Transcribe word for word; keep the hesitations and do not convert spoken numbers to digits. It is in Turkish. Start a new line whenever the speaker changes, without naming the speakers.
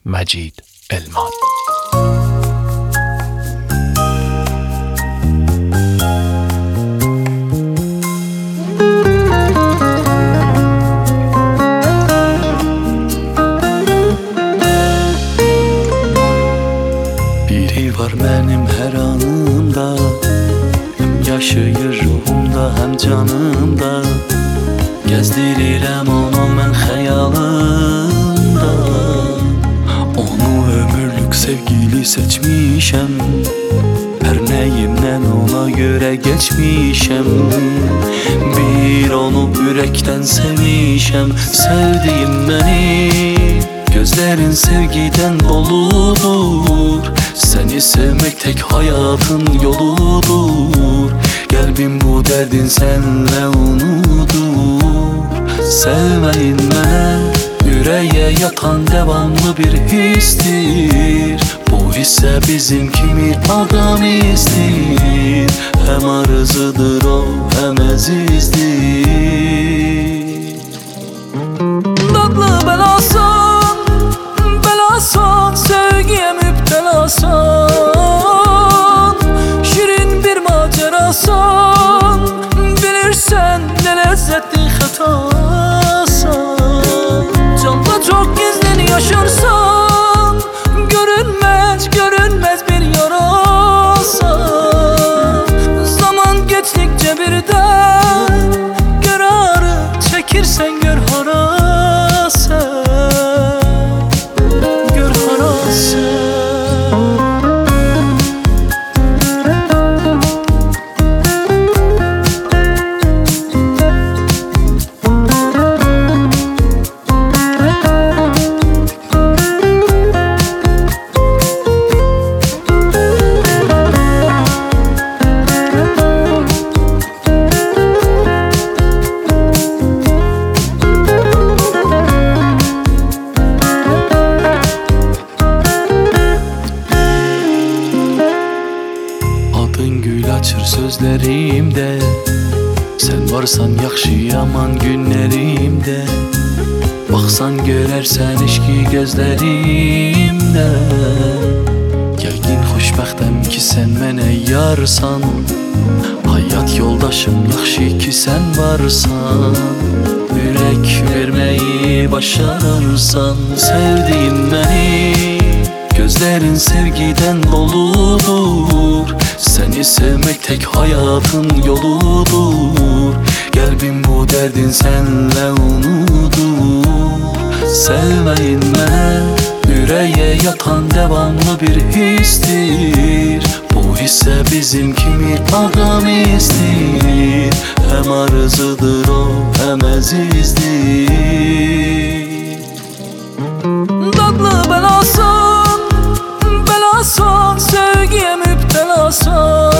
Məcid Elman.
Biri var mənim hər anımda, həm yaşayır ruhumda, həm canımda. Gəzdirirəm onu mən xəyalımda. Onu ömürlük sevgili seçmişəm, hər nəyimdən ona görə geçmişəm. Bir onu ürəkdən sevmişəm, sevdiğim məni. Gözlerin sevgiden doludur, seni sevmek tek hayatın yoludur. Kalbim bu derdin senle unudur. Sevmeyin mənə yüreğe yatan devamlı bir histir. Bu hisse bizim kimi adam istir. Hem arızıdır o hem əzizdir. Tatlı belasan, belasan, sevgiye müptelasan. Şirin bir macerasan, bilirsen ne lezzetli hatasan. Canda çok gizlin yaşarsan, görünmez görünmez bir yarasan. Zaman geçtikçe birden kararı çekirsen gör harasen. Gör harasen. Adın gül açır sözlerimde, sen varsan yaxşı yaman günlerimde. Baxsan görərsən eşki gözlərimdə. Yəqin xoşbəxtəm ki sən mənə yarsan, hayat yoldaşım yaxşı ki sən varsan. Ürək verməyi başarırsan, sevdiğin məni. Gözlerin sevgiden doludur, seni sevmek tek hayatın yoludur. Kalbim bu derdin senle unudur. Sevmeyin mənə yüreğe yatan devamlı bir histir. Bu hisse bizim kimi adam istir. Hem arızıdır o hem əzizdir. Tatlı belasan, belasan, sevgiye müptelasan.